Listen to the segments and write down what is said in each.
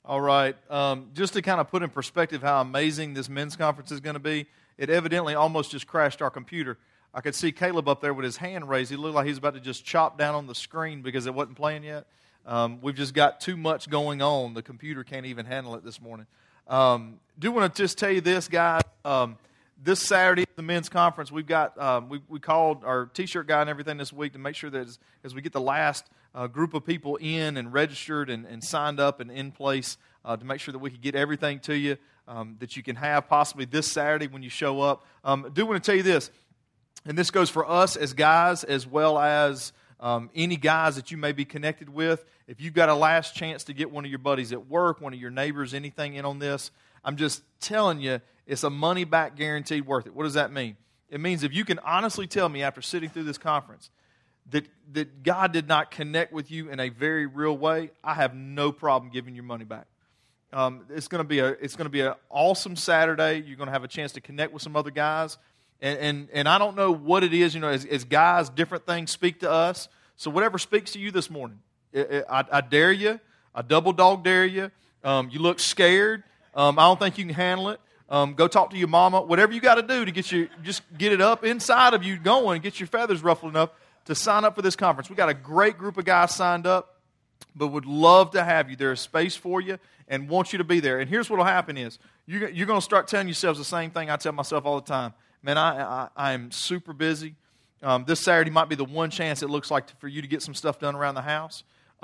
All right. Just to kind of put in perspective how amazing this men's conference is going to be, it evidently almost just crashed our computer. I could see Caleb up there with his hand raised. He looked like he was about to just chop down on the screen because it wasn't playing yet. We've just got too much going on. The computer can't even handle it this morning. Do want to just tell you this, guys. This Saturday at the men's conference, we've got we called our T-shirt guy and everything this week to make sure that as we get the last group of people in and registered and signed up and in place to make sure that we can get everything to you that you can have possibly this Saturday when you show up. Do want to tell you this, and this goes for us as guys as well as any guys that you may be connected with. If you've got a last chance to get one of your buddies at work, one of your neighbors, anything in on this, I'm just telling you, it's a money-back guaranteed worth it. What does that mean? It means if you can honestly tell me after sitting through this conference that God did not connect with you in a very real way, I have no problem giving your money back. It's going to be an awesome Saturday. You're going to have a chance to connect with some other guys, and I don't know what it is. You know, as guys, different things speak to us. So whatever speaks to you this morning, I dare you. I double dog dare you. You look scared. I don't think you can handle it. Go talk to your mama. Whatever you got to do to just get it up inside of you going, get your feathers ruffling up to sign up for this conference. We got a great group of guys signed up, but would love to have you. There's space for you and want you to be there. And here's what will happen is you're going to start telling yourselves the same thing I tell myself all the time. Man, I am super busy. This Saturday might be the one chance it looks like for you to get some stuff done around the house.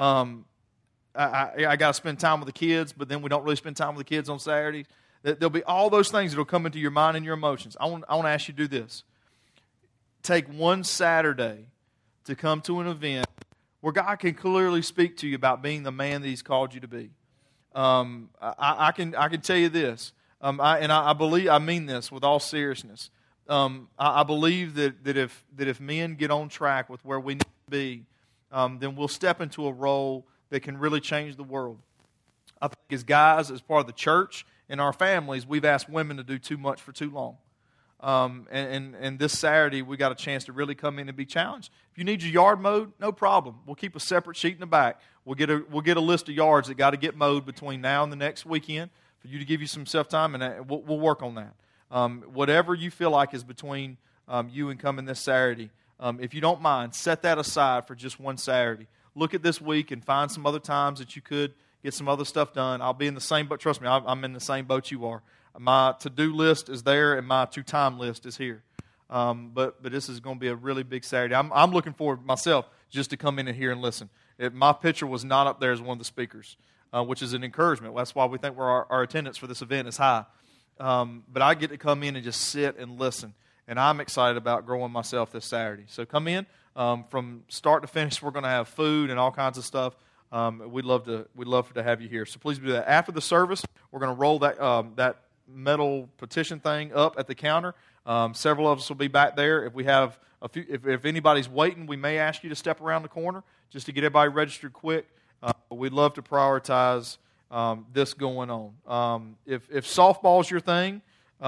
I got to spend time with the kids, but then we don't really spend time with the kids on Saturdays. There'll be all those things that will come into your mind and your emotions. I want to ask you to do this. Take one Saturday to come to an event where God can clearly speak to you about being the man that He's called you to be. I can tell you this, I believe I mean this with all seriousness. I believe that if men get on track with where we need to be, then we'll step into a role that can really change the world. I think as guys, as part of the church, in our families, we've asked women to do too much for too long. And this Saturday, we got a chance to really come in and be challenged. If you need your yard mowed, no problem. We'll keep a separate sheet in the back. We'll get a list of yards that got to get mowed between now and the next weekend for you to give you some self-time, and we'll work on that. Whatever you feel like is between you and coming this Saturday, if you don't mind, set that aside for just one Saturday. Look at this week and find some other times that you could get some other stuff done. I'll be in the same boat. Trust me, I'm in the same boat you are. My to-do list is there, and my to-time list is here. But this is going to be a really big Saturday. I'm looking forward myself just to come in and hear and listen. My picture was not up there as one of the speakers, which is an encouragement. That's why we think our attendance for this event is high. But I get to come in and just sit and listen, and I'm excited about growing myself this Saturday. So come in. From start to finish, we're going to have food and all kinds of stuff. We'd love to have you here. So please do that. After the service, we're going to roll that metal petition thing up at the counter. Several of us will be back there. If we have if anybody's waiting, we may ask you to step around the corner just to get everybody registered quick. We'd love to prioritize this going on. If softball's your thing,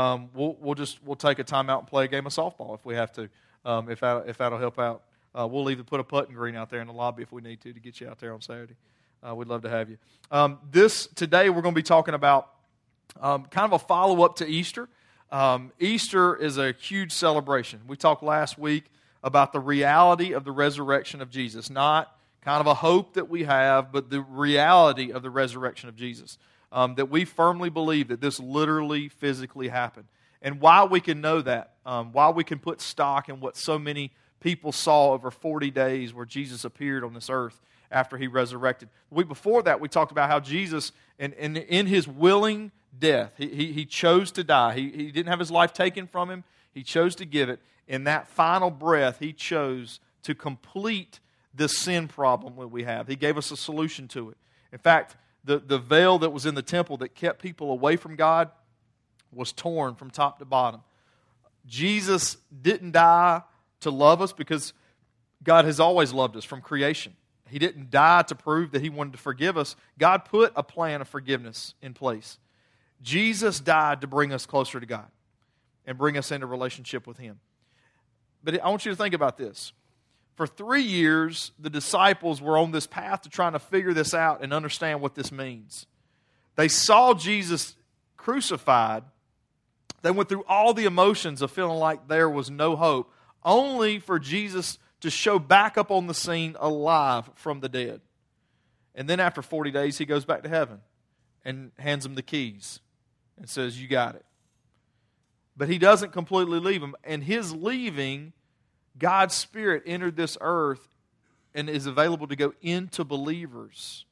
we'll take a timeout and play a game of softball if we have to. If that'll help out. We'll even put a putting green out there in the lobby if we need to get you out there on Saturday. We'd love to have you. Today we're going to be talking about kind of a follow-up to Easter. Easter is a huge celebration. We talked last week about the reality of the resurrection of Jesus, not kind of a hope that we have, but the reality of the resurrection of Jesus. That we firmly believe that this literally, physically happened. And why we can know that, why we can put stock in what so many people saw over 40 days where Jesus appeared on this earth after He resurrected. The week before that, we talked about how Jesus, in His willing death, he chose to die. He didn't have His life taken from Him. He chose to give it. In that final breath, He chose to complete this sin problem that we have. He gave us a solution to it. In fact, the veil that was in the temple that kept people away from God was torn from top to bottom. Jesus didn't die to love us because God has always loved us from creation. He didn't die to prove that He wanted to forgive us. God put a plan of forgiveness in place. Jesus died to bring us closer to God and bring us into relationship with Him. But I want you to think about this. For 3 years, the disciples were on this path to trying to figure this out and understand what this means. They saw Jesus crucified. They went through all the emotions of feeling like there was no hope, only for Jesus to show back up on the scene alive from the dead. And then after 40 days, he goes back to heaven and hands them the keys and says, you got it. But he doesn't completely leave them. And his leaving, God's Spirit entered this earth and is available to go into believers.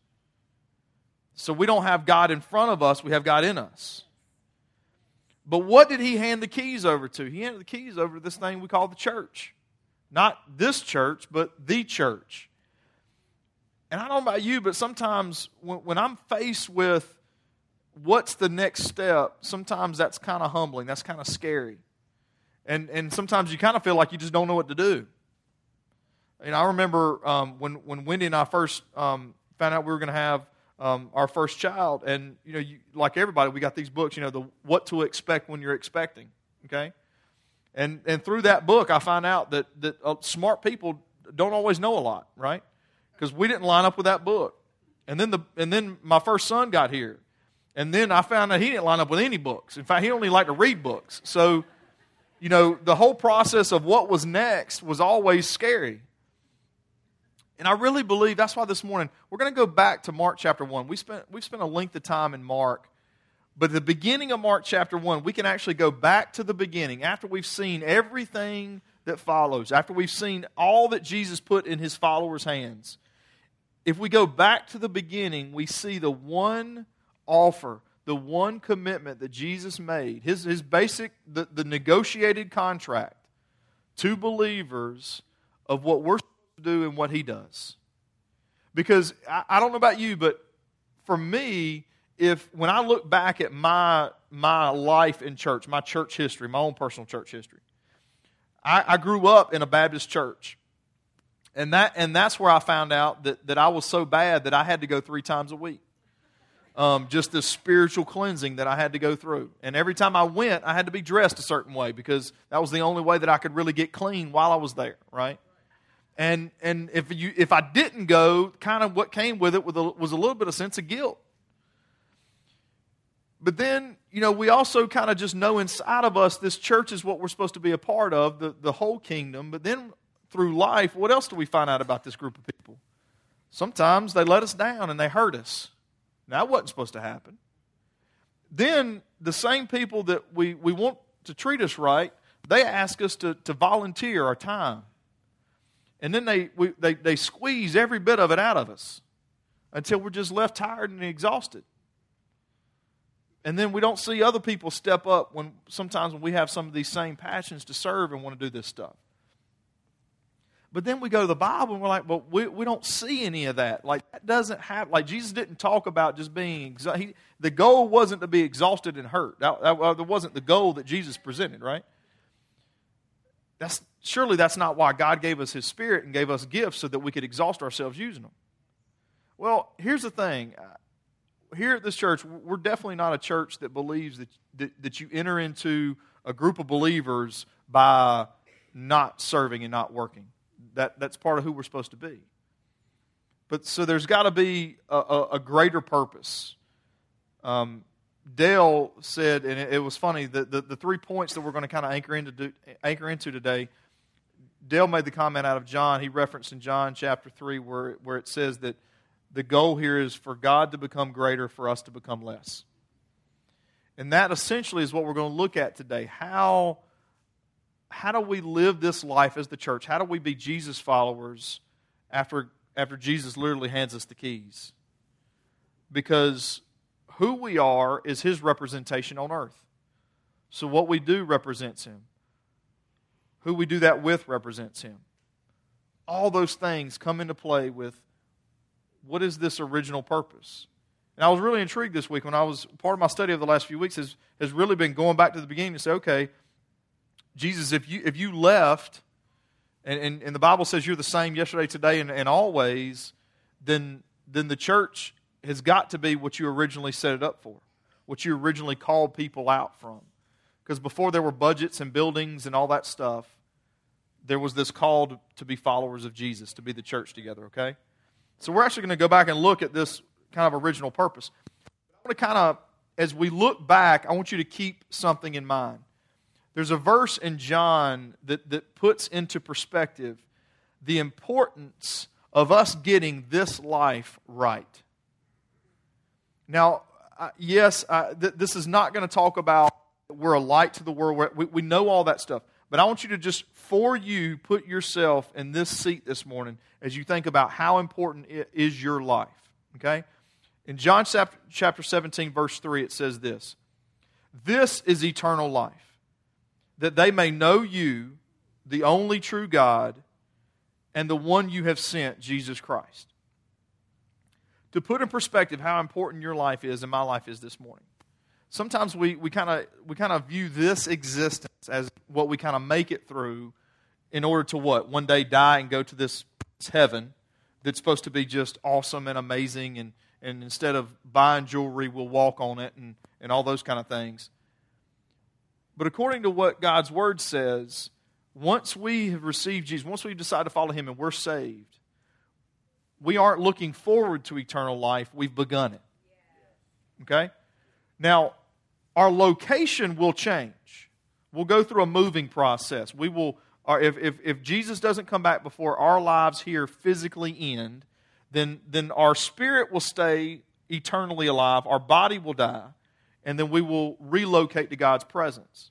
So we don't have God in front of us, we have God in us. But what did he hand the keys over to? He handed the keys over to this thing we call the church. Not this church, but the church. And I don't know about you, but sometimes when I'm faced with what's the next step, sometimes that's kind of humbling. That's kind of scary. And sometimes you kind of feel like you just don't know what to do. And I remember when Wendy and I first found out we were going to have our first child, and like everybody, we got these books, the What to Expect When You're Expecting, okay? And through that book, I found out that smart people don't always know a lot, right? Because we didn't line up with that book. And then my first son got here. And then I found out he didn't line up with any books. In fact, he only liked to read books. So, the whole process of what was next was always scary. And I really believe that's why this morning we're going to go back to Mark chapter 1. We've spent a length of time in Mark. But at the beginning of Mark chapter 1, we can actually go back to the beginning after we've seen everything that follows, after we've seen all that Jesus put in his followers' hands. If we go back to the beginning, we see the one offer, the one commitment that Jesus made, his basic, the negotiated contract to believers of what we're supposed to do and what he does. Because I don't know about you, but for me, when I look back at my life in church, my church history, my own personal church history, I grew up in a Baptist church. And that's where I found out that I was so bad that I had to go 3 times a week. Just this spiritual cleansing that I had to go through. And every time I went, I had to be dressed a certain way because that was the only way that I could really get clean while I was there, right? And if I didn't go, kind of what came with it was a little bit of sense of guilt. But then, we also kind of just know inside of us this church is what we're supposed to be a part of, the whole kingdom. But then through life, what else do we find out about this group of people? Sometimes they let us down and they hurt us. Now, that wasn't supposed to happen. Then the same people that we want to treat us right, they ask us to volunteer our time. And then they squeeze every bit of it out of us until we're just left tired and exhausted. And then we don't see other people step up sometimes when we have some of these same passions to serve and want to do this stuff. But then we go to the Bible and we're like, well, we don't see any of that. Like, that doesn't happen. Like, Jesus didn't talk about just being the goal wasn't to be exhausted and hurt. That wasn't the goal that Jesus presented, right? Surely that's not why God gave us His Spirit and gave us gifts so that we could exhaust ourselves using them. Well, here's the thing. Here at this church, we're definitely not a church that believes that you enter into a group of believers by not serving and not working. That's part of who we're supposed to be. But so there's got to be a greater purpose. Dale said, and it was funny, the 3 points that we're going to kind of anchor into today, Dale made the comment out of John. He referenced in John chapter 3 where it says that the goal here is for God to become greater, for us to become less. And that essentially is what we're going to look at today. How do we live this life as the church? How do we be Jesus followers after Jesus literally hands us the keys? Because who we are is His representation on earth. So what we do represents Him. Who we do that with represents Him. All those things come into play with what is this original purpose? And I was really intrigued this week when part of my study of the last few weeks has really been going back to the beginning to say, okay, Jesus, if you left, and the Bible says you're the same yesterday, today, and always, then the church has got to be what you originally set it up for, what you originally called people out from. Because before there were budgets and buildings and all that stuff, there was this call to be followers of Jesus, to be the church together, okay? So we're actually going to go back and look at this kind of original purpose. But I want to kind of, as we look back, I want you to keep something in mind. There's a verse in John that puts into perspective the importance of us getting this life right. Now, yes, this is not going to talk about we're a light to the world. We know all that stuff. But I want you to just, for you, put yourself in this seat this morning as you think about how important is your life. Okay? In John chapter 17, verse 3, it says this: "This is eternal life, that they may know you, the only true God, and the one you have sent, Jesus Christ." To put in perspective how important your life is and my life is this morning. Sometimes we kind of view this existence as what we kind of make it through in order to what? One day die and go to this heaven that's supposed to be just awesome and amazing, and instead of buying jewelry, we'll walk on it and all those kind of things. But according to what God's Word says, once we have received Jesus, once we decide to follow Him and we're saved, we aren't looking forward to eternal life. We've begun it. Okay? Now, our location will change. We'll go through a moving process. We will, if Jesus doesn't come back before our lives here physically end, then our spirit will stay eternally alive, our body will die, and then we will relocate to God's presence.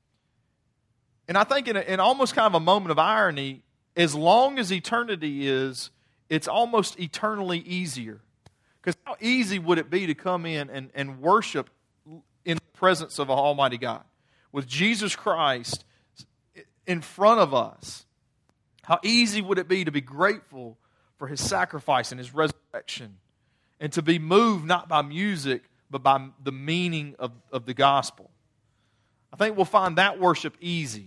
And I think in almost kind of a moment of irony, as long as eternity is, it's almost eternally easier. Because how easy would it be to come in and worship in the presence of an almighty God? With Jesus Christ in front of us, how easy would it be to be grateful for His sacrifice and His resurrection, and to be moved not by music, but by the meaning of the gospel. I think we'll find that worship easy.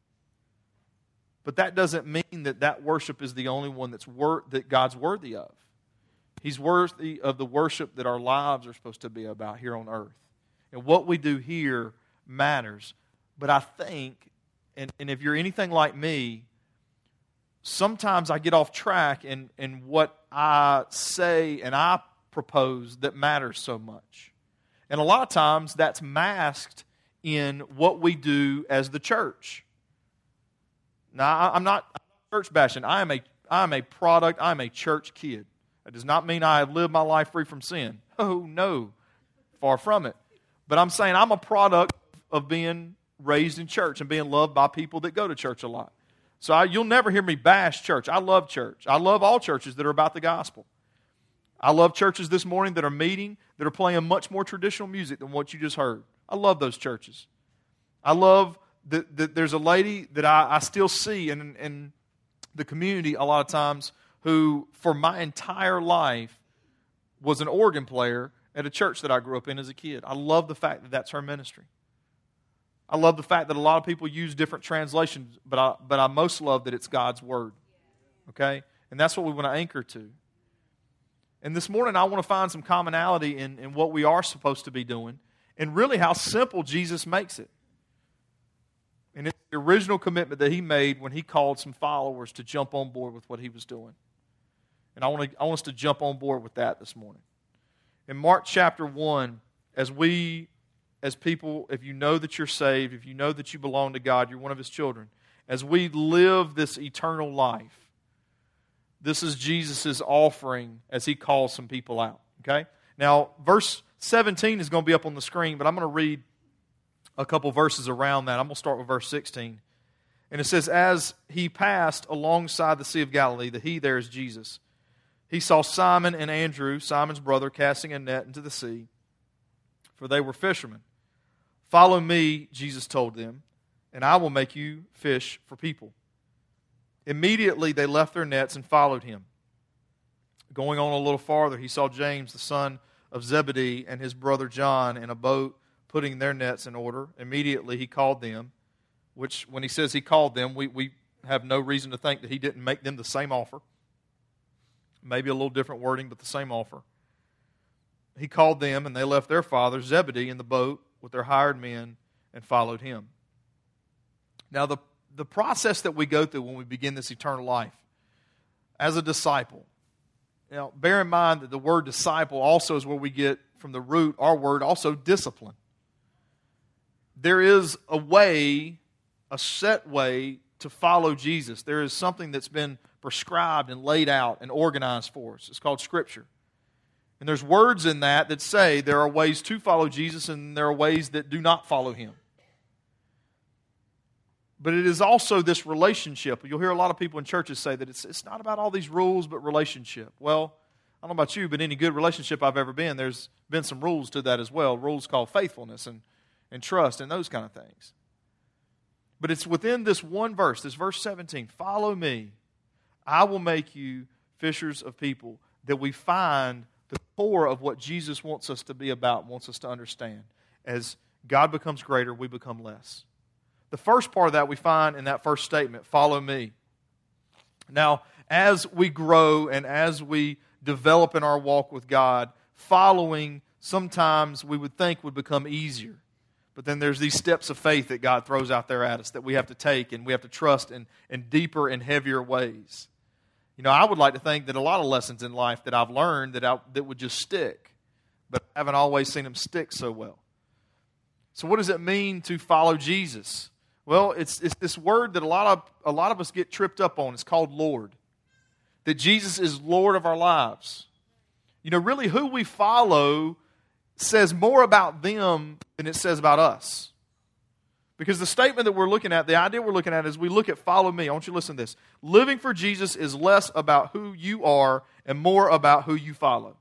But that doesn't mean that worship is the only one that God's worthy of. He's worthy of the worship that our lives are supposed to be about here on earth. And what we do here matters. But I think, and if you're anything like me, sometimes I get off track in what I say and I propose that matters so much. And a lot of times that's masked in what we do as the church. Now, I'm not church bashing. I am a product. I'm a church kid. That does not mean I have lived my life free from sin. Oh, no. Far from it. But I'm saying I'm a product of being raised in church and being loved by people that go to church a lot. So you'll never hear me bash church. I love church. I love all churches that are about the gospel. I love churches this morning that are meeting, that are playing much more traditional music than what you just heard. I love those churches. I love that there's a lady that I still see in the community a lot of times who, for my entire life, was an organ player at a church that I grew up in as a kid. I love the fact that that's her ministry. I love the fact that a lot of people use different translations, but I most love that it's God's Word. Okay? And that's what we want to anchor to. And this morning I want to find some commonality in what we are supposed to be doing and really how simple Jesus makes it. And it's the original commitment that He made when He called some followers to jump on board with what He was doing. And I want us to jump on board with that this morning. In Mark chapter 1, as people, if you know that you're saved, if you know that you belong to God, you're one of His children, as we live this eternal life, this is Jesus' offering as He calls some people out. Okay? Now, verse 17 is going to be up on the screen, but I'm going to read a couple verses around that. I'm going to start with verse 16. And it says, "As He passed alongside the Sea of Galilee," the He there is Jesus, "He saw Simon and Andrew, Simon's brother, casting a net into the sea, for they were fishermen. 'Follow me,' Jesus told them, 'and I will make you fish for people.' Immediately they left their nets and followed Him. Going on a little farther, He saw James, the son of Zebedee, and his brother John in a boat putting their nets in order. Immediately He called them," which when He says He called them, we have no reason to think that He didn't make them the same offer. Maybe a little different wording, but the same offer. He called them, and they left their father Zebedee in the boat with their hired men and followed Him. Now, the process that we go through when we begin this eternal life as a disciple. Now, bear in mind that the word disciple also is where we get from the root, our word, also discipline. There is a way, a set way to follow Jesus. There is something that's been prescribed and laid out and organized for us. It's called Scripture. And there's words in that say there are ways to follow Jesus and there are ways that do not follow Him. But it is also this relationship. You'll hear a lot of people in churches say that it's not about all these rules, but relationship. Well, I don't know about you, but any good relationship I've ever been, there's been some rules to that as well. Rules called faithfulness and trust and those kind of things. But it's within this one verse, this verse 17, follow me, I will make you fishers of people, that we find the core of what Jesus wants us to be about, wants us to understand. As God becomes greater, we become less. The first part of that we find in that first statement, follow me. Now, as we grow and as we develop in our walk with God, following sometimes we would think would become easier. But then there's these steps of faith that God throws out there at us that we have to take and we have to trust in deeper and heavier ways. You know, I would like to think that a lot of lessons in life that I've learned that would just stick, but I haven't always seen them stick so well. So what does it mean to follow Jesus? Well, it's this word that a lot of us get tripped up on. It's called Lord. That Jesus is Lord of our lives. You know, really who we follow says more about them than it says about us. Because the statement that we're looking at, the idea we're looking at is we look at follow me. I want you to listen to this. Living for Jesus is less about who you are and more about who you follow.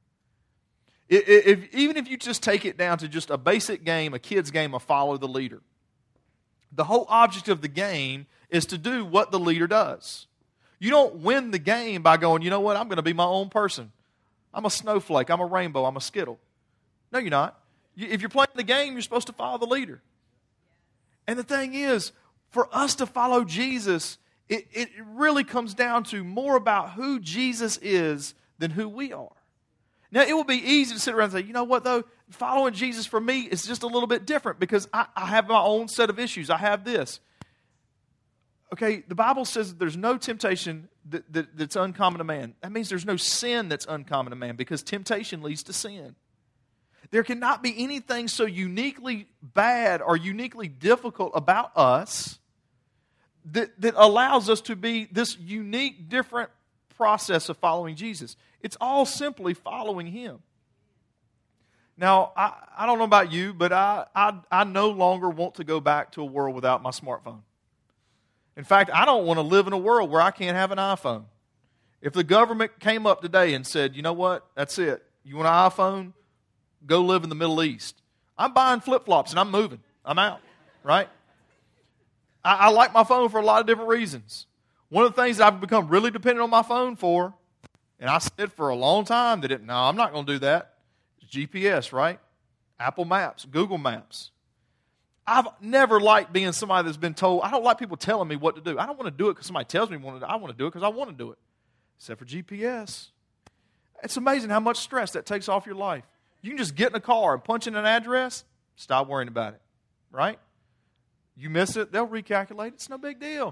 Even if you just take it down to just a basic game, a kid's game of follow the leader. The whole object of the game is to do what the leader does. You don't win the game by going, you know what, I'm going to be my own person. I'm a snowflake, I'm a rainbow, I'm a Skittle. No, you're not. If you're playing the game, you're supposed to follow the leader. And the thing is, for us to follow Jesus, it really comes down to more about who Jesus is than who we are. Now, it would be easy to sit around and say, you know what, though? Following Jesus for me is just a little bit different because I have my own set of issues. I have this. Okay, the Bible says that there's no temptation that's uncommon to man. That means there's no sin that's uncommon to man because temptation leads to sin. There cannot be anything so uniquely bad or uniquely difficult about us that allows us to be this unique, different process of following Jesus. It's all simply following Him. Now, I don't know about you, but I no longer want to go back to a world without my smartphone. In fact, I don't want to live in a world where I can't have an iPhone. If the government came up today and said, you know what, that's it. You want an iPhone? Go live in the Middle East. I'm buying flip-flops and I'm moving. I'm out, right? I like my phone for a lot of different reasons. One of the things that I've become really dependent on my phone for, and I said for a long time that no, I'm not going to do that. It's GPS, right? Apple Maps, Google Maps. I've never liked being somebody that's been told. I don't like people telling me what to do. I don't want to do it because somebody tells me what to do. I want to do it because I want to do it. Except for GPS. It's amazing how much stress that takes off your life. You can just get in a car and punch in an address, stop worrying about it, right? You miss it, they'll recalculate. It's no big deal.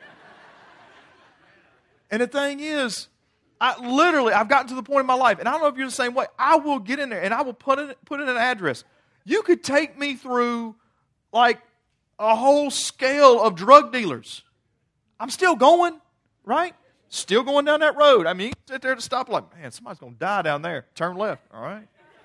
And the thing is, I've gotten to the point in my life, and I don't know if you're the same way, I will get in there and I will put in an address. You could take me through like a whole scale of drug dealers. I'm still going, right? Still going down that road. I mean, you sit there at the stoplight, man, somebody's going to die down there. Turn left, all right?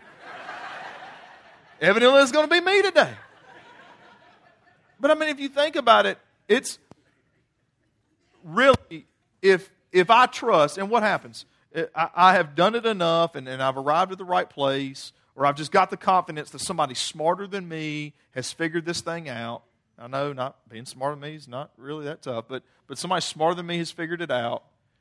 Evidently, it's going to be me today. But I mean, if you think about it, it's really, if I trust, and what happens? I have done it enough, and I've arrived at the right place, or I've just got the confidence that somebody smarter than me has figured this thing out. I know not being smarter than me is not really that tough, but somebody smarter than me has figured it out.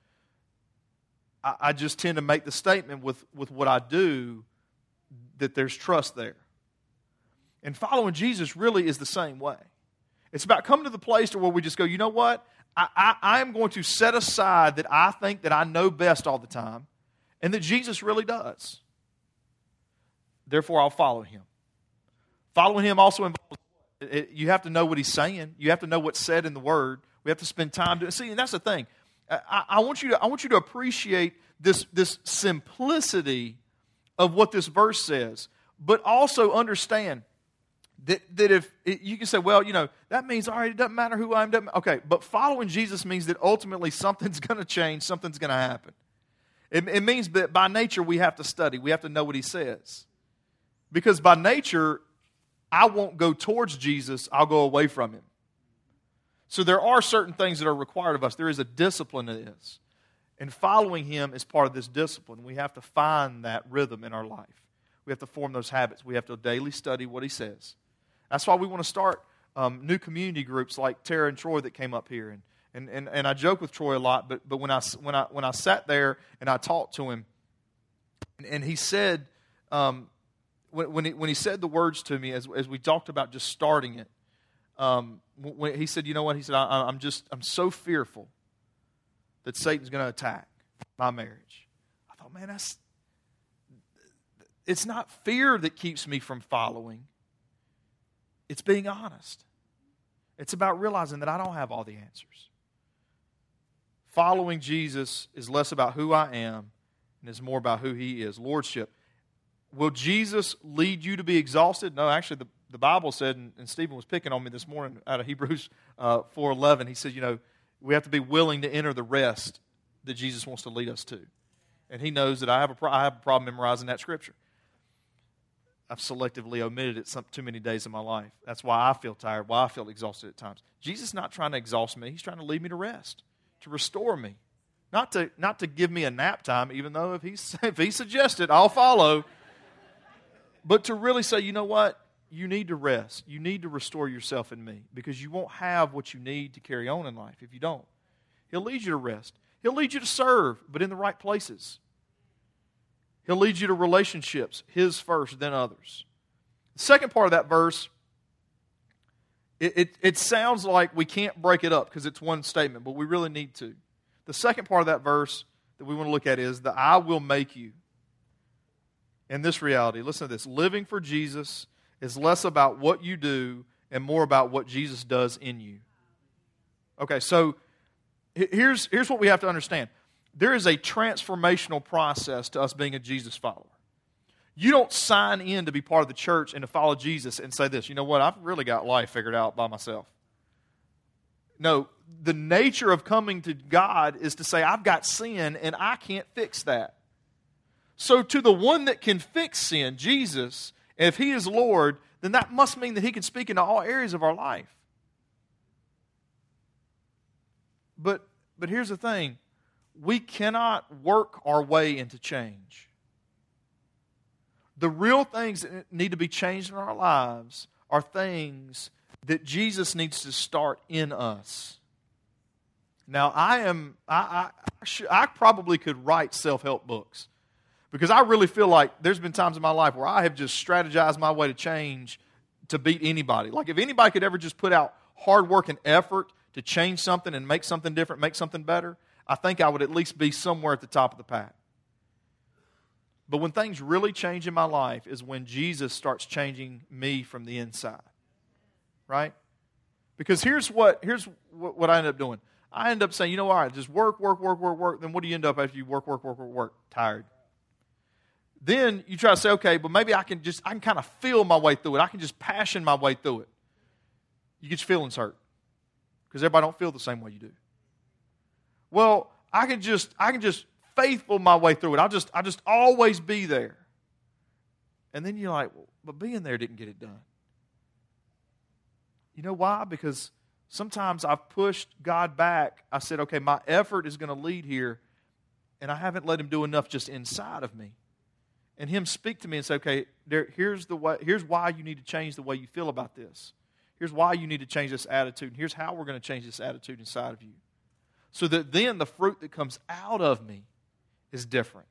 I just tend to make the statement with what I do that there's trust there. And following Jesus really is the same way. It's about coming to the place to where we just go, you know what? I am going to set aside that I think that I know best all the time and that Jesus really does. Therefore, I'll follow Him. Following Him also involves, you have to know what He's saying. You have to know what's said in the Word. We have to spend time to see, and that's the thing. I want you to appreciate this simplicity of what this verse says. But also understand that if you can say, well, that means, all right, it doesn't matter who I am. Okay, but following Jesus means that ultimately something's going to change, something's going to happen. It means that by nature we have to study. We have to know what He says. Because by nature, I won't go towards Jesus, I'll go away from Him. So there are certain things that are required of us. There is a discipline to this. And following Him is part of this discipline. We have to find that rhythm in our life. We have to form those habits. We have to daily study what He says. That's why we want to start new community groups like Tara and Troy that came up here. And I joke with Troy a lot, but when I sat there and I talked to him, and he said, when he said the words to me as we talked about just starting it, when he said, you know what? He said, I'm so fearful that Satan's going to attack my marriage. I thought, man, it's not fear that keeps me from following. It's being honest. It's about realizing that I don't have all the answers. Following Jesus is less about who I am and is more about who He is. Lordship. Will Jesus lead you to be exhausted? No, actually, the Bible said, and Stephen was picking on me this morning out of Hebrews 4:11. He said, we have to be willing to enter the rest that Jesus wants to lead us to. And He knows that I have a problem memorizing that Scripture. I've selectively omitted it too many days of my life. That's why I feel tired, why I feel exhausted at times. Jesus is not trying to exhaust me. He's trying to lead me to rest, to restore me. Not to give me a nap time, even though if he suggests it, I'll follow. But to really say, you know what? You need to rest. You need to restore yourself in me because you won't have what you need to carry on in life if you don't. He'll lead you to rest. He'll lead you to serve, but in the right places. He'll lead you to relationships, His first, then others. The second part of that verse, it sounds like we can't break it up because it's one statement, but we really need to. The second part of that verse that we want to look at is the I will make you. In this reality, listen to this. Living for Jesus is less about what you do and more about what Jesus does in you. Okay, so here's what we have to understand. There is a transformational process to us being a Jesus follower. You don't sign in to be part of the church and to follow Jesus and say this, you know what, I've really got life figured out by myself. No, the nature of coming to God is to say, I've got sin and I can't fix that. So to the one that can fix sin, Jesus, if He is Lord, then that must mean that He can speak into all areas of our life. But here's the thing. We cannot work our way into change. The real things that need to be changed in our lives are things that Jesus needs to start in us. Now, I probably could write self-help books because I really feel like there's been times in my life where I have just strategized my way to change to beat anybody. Like if anybody could ever just put out hard work and effort to change something and make something different, make something better, I think I would at least be somewhere at the top of the pack. But when things really change in my life is when Jesus starts changing me from the inside. Right? Because here's what I end up doing. I end up saying, you know, all right, just work. Then what do you end up after you work? Tired. Then you try to say, okay, but maybe I can kind of feel my way through it. I can just passion my way through it. You get your feelings hurt. Because everybody don't feel the same way you do. Well, I can just faithful my way through it. I'll just always be there. And then you're like, well, but being there didn't get it done. You know why? Because sometimes I've pushed God back. I said, okay, my effort is going to lead here, and I haven't let Him do enough just inside of me. And Him speak to me and say, okay, here's why you need to change the way you feel about this. Here's why you need to change this attitude. And here's how we're going to change this attitude inside of you. So that then the fruit that comes out of me is different.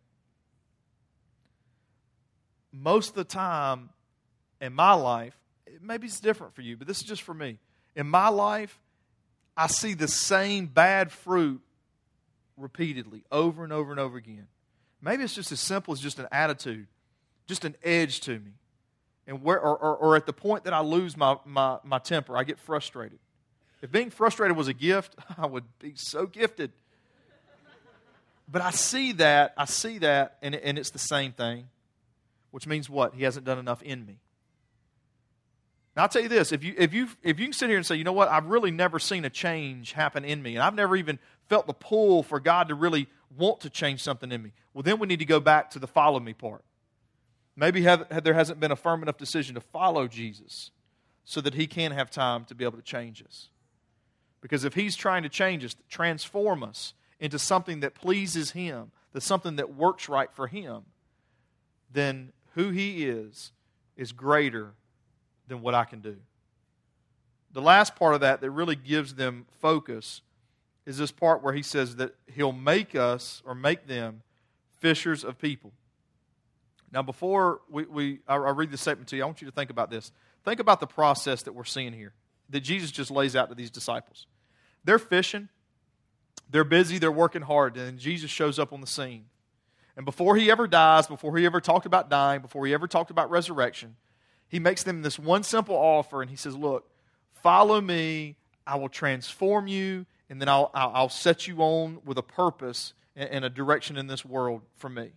Most of the time in my life, maybe it's different for you, but this is just for me. In my life, I see the same bad fruit repeatedly, over and over and over again. Maybe it's just as simple as just an attitude, just an edge to me. And or at the point that I lose my temper, I get frustrated. If being frustrated was a gift, I would be so gifted. But I see that, and it's the same thing. which means what? He hasn't done enough in me. Now, I'll tell you this, if you can sit here and say, you know what, I've really never seen a change happen in me, and I've never even felt the pull for God to really want to change something in me, well, then we need to go back to the follow me part. Maybe there hasn't been a firm enough decision to follow Jesus so that He can have time to be able to change us. Because if He's trying to change us, transform us into something that pleases Him, that's something that works right for Him, then who He is greater than what I can do. The last part of that really gives them focus is this part where He says that He'll make us or make them fishers of people. Now, before I read this statement to you, I want you to think about this. Think about the process that we're seeing here, that Jesus just lays out to these disciples. They're fishing, they're busy, they're working hard, and Jesus shows up on the scene. And before He ever dies, before He ever talked about dying, before He ever talked about resurrection, He makes them this one simple offer, and He says, look, follow me, I will transform you, and then I'll set you on with a purpose and a direction in this world for me.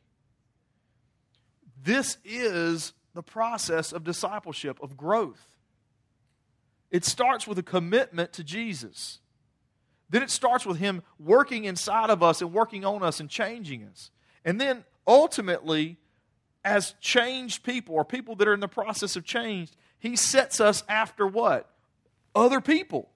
This is the process of discipleship, of growth. It starts with a commitment to Jesus. Then it starts with Him working inside of us and working on us and changing us. And then ultimately, as changed people or people that are in the process of change, He sets us after what? Other people.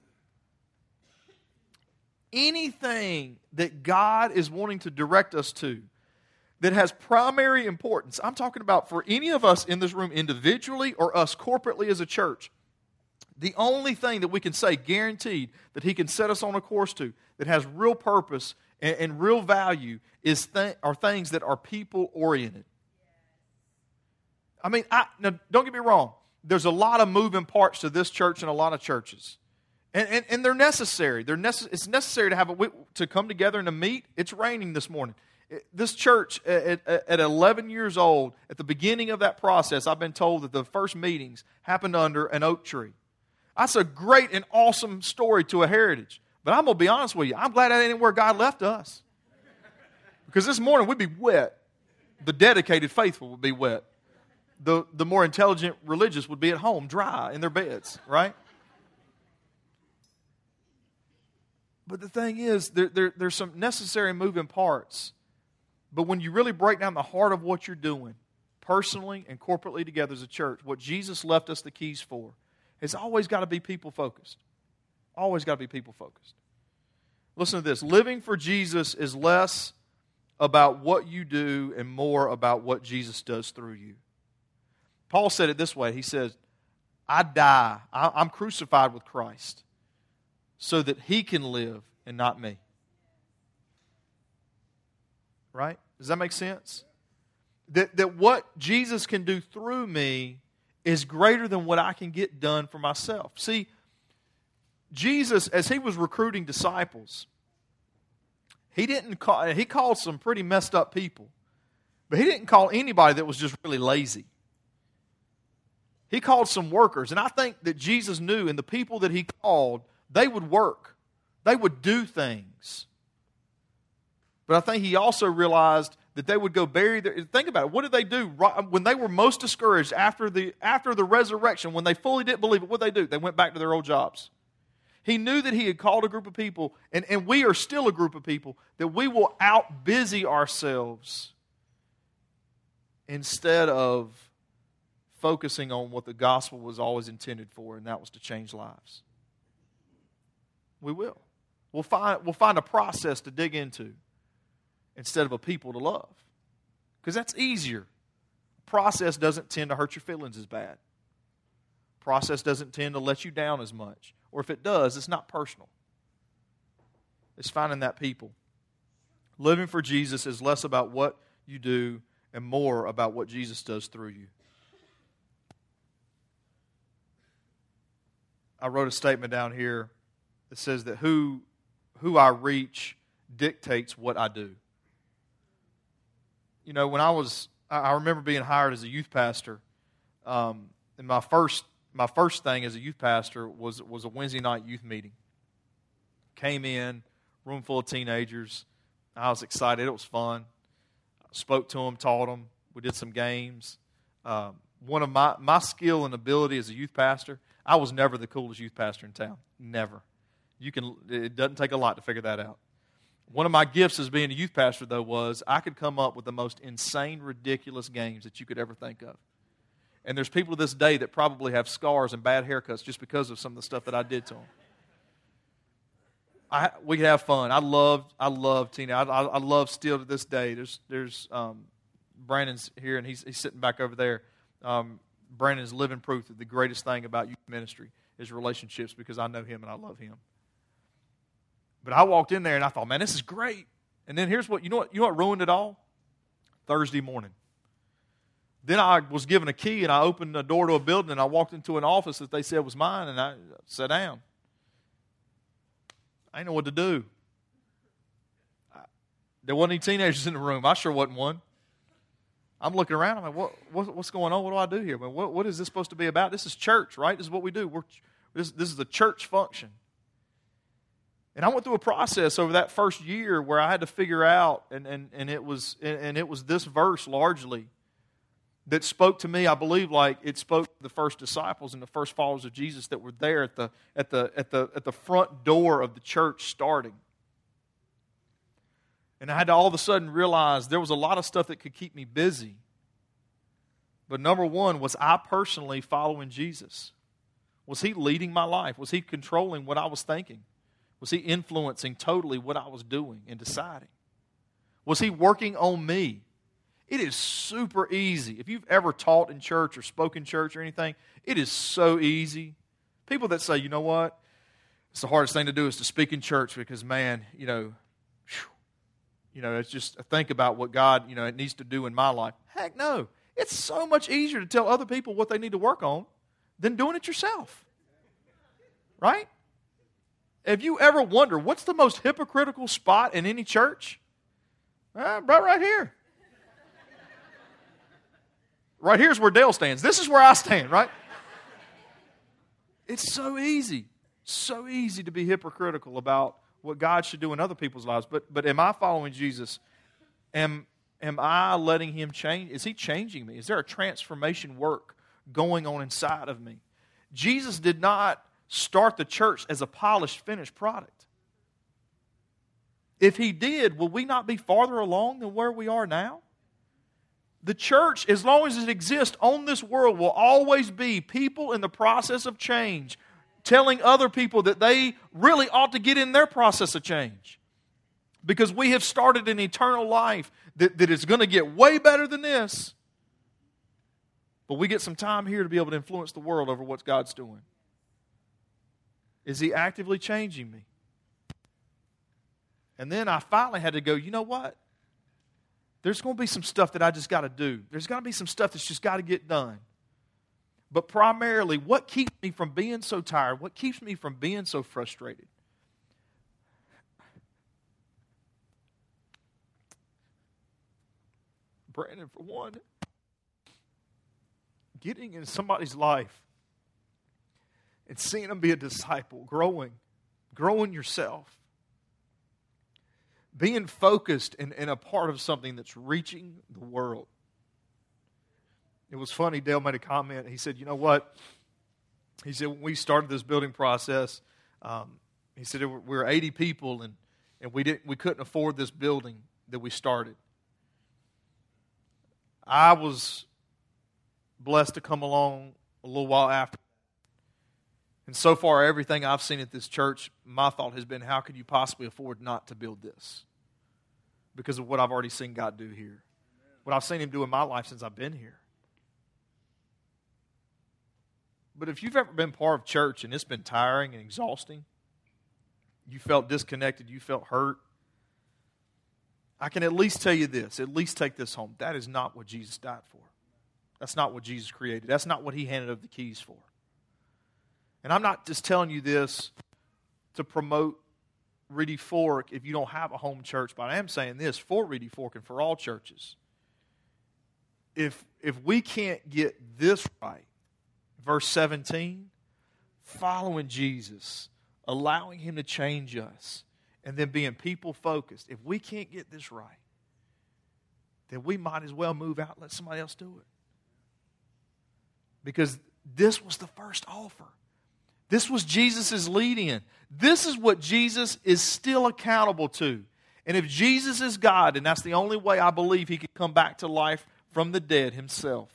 Anything that God is wanting to direct us to that has primary importance, I'm talking about for any of us in this room individually or us corporately as a church, the only thing that we can say guaranteed that He can set us on a course to that has real purpose and real value are things that are people-oriented. I mean, now, don't get me wrong. There's a lot of moving parts to this church and a lot of churches. And they're necessary. It's necessary to come together and to meet. It's raining this morning. This church, at 11 years old, at the beginning of that process, I've been told that the first meetings happened under an oak tree. That's a great and awesome story to a heritage. But I'm going to be honest with you. I'm glad that ain't where God left us. Because this morning we'd be wet. The dedicated faithful would be wet. The more intelligent religious would be at home, dry, in their beds, right? But the thing is, there's some necessary moving parts. But when you really break down the heart of what you're doing, personally and corporately together as a church, what Jesus left us the keys for, it's always got to be people-focused. Always got to be people-focused. Listen to this. Living for Jesus is less about what you do and more about what Jesus does through you. Paul said it this way. He says, I die. I'm crucified with Christ so that He can live and not me. Right? Does that make sense? That what Jesus can do through me is greater than what I can get done for myself. See, Jesus, as He was recruiting disciples, He called some pretty messed up people, but He didn't call anybody that was just really lazy. He called some workers, and I think that Jesus knew, and the people that He called, they would work. They would do things. But I think He also realized that they would go bury their... Think about it. What did they do? When they were most discouraged after the resurrection, when they fully didn't believe it, what did they do? They went back to their old jobs. He knew that He had called a group of people, and we are still a group of people, that we will out-busy ourselves instead of focusing on what the gospel was always intended for, and that was to change lives. We will. We'll find a process to dig into instead of a people to love. Because that's easier. Process doesn't tend to hurt your feelings as bad. Process doesn't tend to let you down as much. Or if it does, it's not personal. It's finding that people. Living for Jesus is less about what you do and more about what Jesus does through you. I wrote a statement down here that says that who I reach dictates what I do. You know, when I remember being hired as a youth pastor, and my first thing as a youth pastor was a Wednesday night youth meeting. Came in, room full of teenagers. I was excited. It was fun. I spoke to them, taught them, We did some games. One of my skill and ability as a youth pastor, I was never the coolest youth pastor in town. Never. It doesn't take a lot to figure that out. One of my gifts as being a youth pastor, though, was I could come up with the most insane, ridiculous games that you could ever think of. And there's people to this day that probably have scars and bad haircuts just because of some of the stuff that I did to them. We could have fun. I love Tina. I love still to this day. There's Brandon's here, and he's sitting back over there. Brandon is living proof that the greatest thing about youth ministry is relationships, because I know him and I love him. But I walked in there and I thought, man, this is great. And then here's what ruined it all? Thursday morning. Then I was given a key and I opened the door to a building and I walked into an office that they said was mine and I sat down. I didn't know what to do. There wasn't any teenagers in the room. I sure wasn't one. I'm looking around. I'm like, what's going on? What do I do here? What is this supposed to be about? This is church, right? This is what we do. This is a church function. And I went through a process over that first year where I had to figure out, and it was this verse largely that spoke to me. I believe like it spoke to the first disciples and the first followers of Jesus that were there at the front door of the church starting. And I had to all of a sudden realize there was a lot of stuff that could keep me busy. But number one, was I personally following Jesus? Was He leading my life? Was He controlling what I was thinking? Was He influencing totally what I was doing and deciding? Was He working on me? It is super easy. If you've ever taught in church or spoken in church or anything, it is so easy. People that say, you know what, it's the hardest thing to do is to speak in church because, man, it's just think about what God, it needs to do in my life. Heck no. It's so much easier to tell other people what they need to work on than doing it yourself. Right? Have you ever wondered what's the most hypocritical spot in any church? Right here. Right here's where Dale stands. This is where I stand, right? It's so easy to be hypocritical about what God should do in other people's lives. But am I following Jesus? Am I letting Him change? Is He changing me? Is there a transformation work going on inside of me? Jesus did not start the church as a polished, finished product. If He did, will we not be farther along than where we are now? The church, as long as it exists on this world, will always be people in the process of change, telling other people that they really ought to get in their process of change. Because we have started an eternal life that is going to get way better than this. But we get some time here to be able to influence the world over what God's doing. Is He actively changing me? And then I finally had to go, you know what? There's going to be some stuff that I just got to do. There's going to be some stuff that's just got to get done. But primarily, what keeps me from being so tired? What keeps me from being so frustrated? Brandon, for one, getting in somebody's life and seeing them be a disciple, growing yourself, being focused and a part of something that's reaching the world. It was funny, Dale made a comment. He said, you know what? He said, when we started this building process, he said we were 80 people and we couldn't afford this building that we started. I was blessed to come along a little while after. And so far, everything I've seen at this church, my thought has been, how could you possibly afford not to build this? Because of what I've already seen God do here. What I've seen Him do in my life since I've been here. But if you've ever been part of church and it's been tiring and exhausting, you felt disconnected, you felt hurt, I can at least tell you this, at least take this home. That is not what Jesus died for. That's not what Jesus created. That's not what He handed over the keys for. And I'm not just telling you this to promote Reedy Fork if you don't have a home church, but I am saying this for Reedy Fork and for all churches. If we can't get this right, verse 17, following Jesus, allowing Him to change us, and then being people-focused, if we can't get this right, then we might as well move out and let somebody else do it. Because this was the first offer. This was Jesus' lead-in. This is what Jesus is still accountable to. And if Jesus is God, and that's the only way I believe He can come back to life from the dead Himself.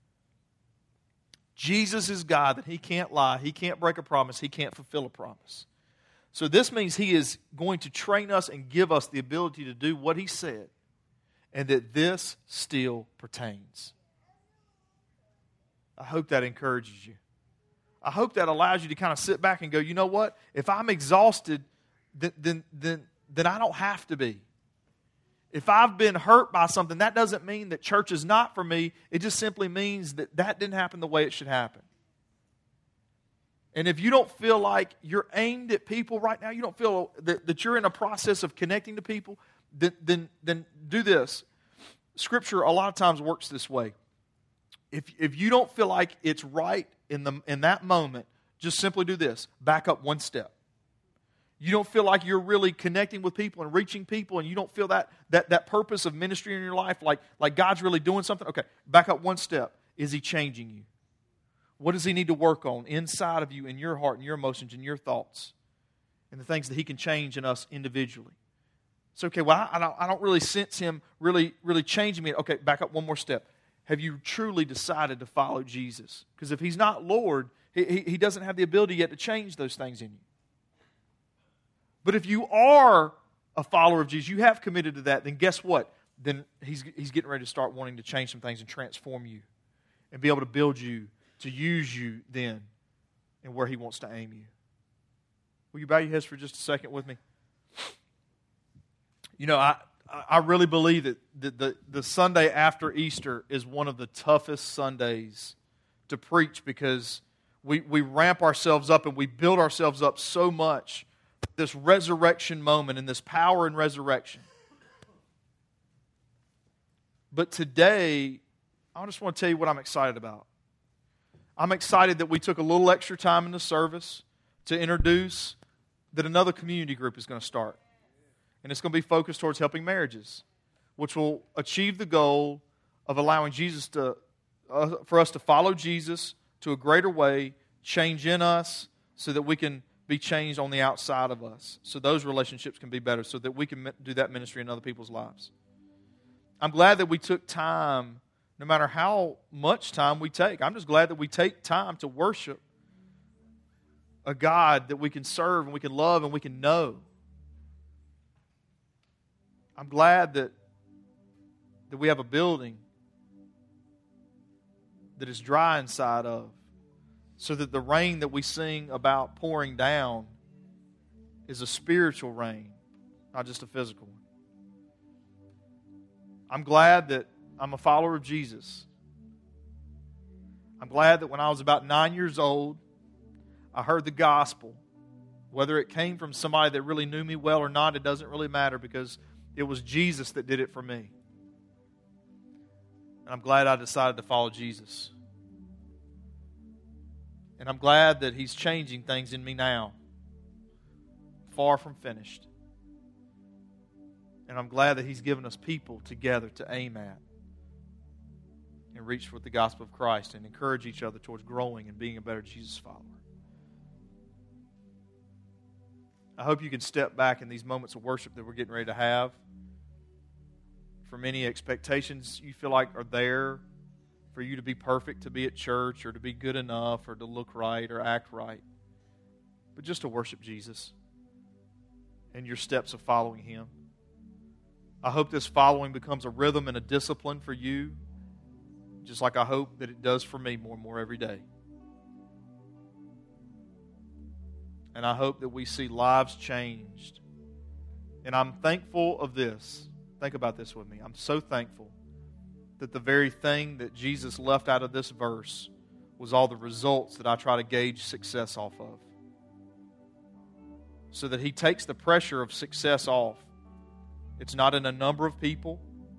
Jesus is God, that He can't lie, He can't break a promise, He can't fulfill a promise. So this means He is going to train us and give us the ability to do what He said, and that this still pertains. I hope that encourages you. I hope that allows you to kind of sit back and go, you know what? If I'm exhausted, then I don't have to be. If I've been hurt by something, that doesn't mean that church is not for me. It just simply means that that didn't happen the way it should happen. And if you don't feel like you're aimed at people right now, you don't feel that you're in a process of connecting to people, then do this. Scripture a lot of times works this way. If you don't feel like it's right in that moment, just simply do this. Back up one step. You don't feel like you're really connecting with people and reaching people, and you don't feel that purpose of ministry in your life, like God's really doing something. Okay, back up one step. Is He changing you? What does He need to work on inside of you, in your heart, and your emotions, and your thoughts, and the things that He can change in us individually? It's okay, well, I don't really sense Him really changing me. Okay, back up one more step. Have you truly decided to follow Jesus? Because if He's not Lord, He doesn't have the ability yet to change those things in you. But if you are a follower of Jesus, you have committed to that, then guess what? Then He's getting ready to start wanting to change some things and transform you and be able to build you, to use you then and where He wants to aim you. Will you bow your heads for just a second with me? You know, I really believe that the Sunday after Easter is one of the toughest Sundays to preach, because we ramp ourselves up and we build ourselves up so much. This resurrection moment and this power in resurrection. But today, I just want to tell you what I'm excited about. I'm excited that we took a little extra time in the service to introduce that another community group is going to start. And it's going to be focused towards helping marriages, which will achieve the goal of allowing Jesus for us to follow Jesus to a greater way, change in us so that we can be changed on the outside of us, so those relationships can be better, so that we can do that ministry in other people's lives. I'm glad that we took time, no matter how much time we take. I'm just glad that we take time to worship a God that we can serve and we can love and we can know. I'm glad that we have a building that is dry inside of, so that the rain that we sing about pouring down is a spiritual rain, not just a physical one. I'm glad that I'm a follower of Jesus. I'm glad that when I was about 9 years old, I heard the gospel. Whether it came from somebody that really knew me well or not, it doesn't really matter, because it was Jesus that did it for me. And I'm glad I decided to follow Jesus. And I'm glad that He's changing things in me now. Far from finished. And I'm glad that He's given us people together to aim at and reach for the gospel of Christ and encourage each other towards growing and being a better Jesus follower. I hope you can step back in these moments of worship that we're getting ready to have. For many, expectations you feel like are there for you to be perfect, to be at church, or to be good enough, or to look right, or act right. But just to worship Jesus and your steps of following Him. I hope this following becomes a rhythm and a discipline for you, just like I hope that it does for me more and more every day. And I hope that we see lives changed. And I'm thankful of this. Think about this with me. I'm so thankful that the very thing that Jesus left out of this verse was all the results that I try to gauge success off of. So that He takes the pressure of success off. It's not in a number of people.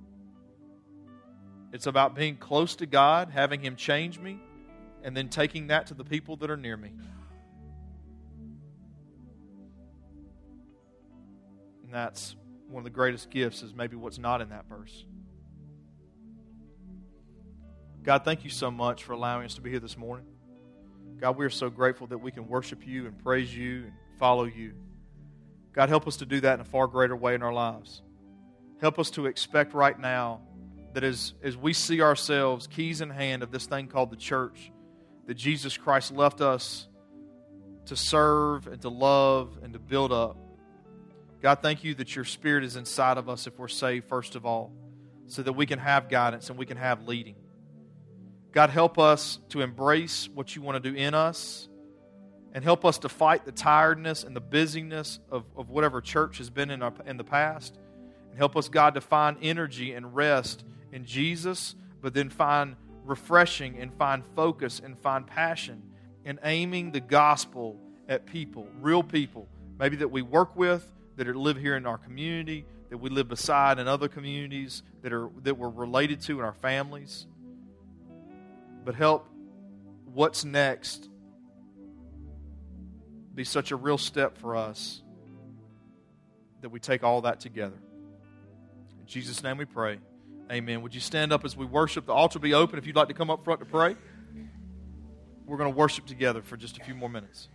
It's about being close to God, having Him change me, and then taking that to the people that are near me. And that's one of the greatest gifts, is maybe what's not in that verse. God, thank you so much for allowing us to be here this morning. God, we are so grateful that we can worship you and praise you and follow you. God, help us to do that in a far greater way in our lives. Help us to expect right now that as we see ourselves keys in hand of this thing called the church, that Jesus Christ left us to serve and to love and to build up. God, thank you that your Spirit is inside of us if we're saved, first of all, so that we can have guidance and we can have leading. God, help us to embrace what you want to do in us, and help us to fight the tiredness and the busyness of whatever church has been in the past. And help us, God, to find energy and rest in Jesus, but then find refreshing and find focus and find passion in aiming the gospel at people, real people, maybe that we work with, that live here in our community, that we live beside in other communities, that we're related to in our families. But help what's next be such a real step for us that we take all that together. In Jesus' name we pray. Amen. Would you stand up as we worship? The altar will be open if you'd like to come up front to pray. We're going to worship together for just a few more minutes.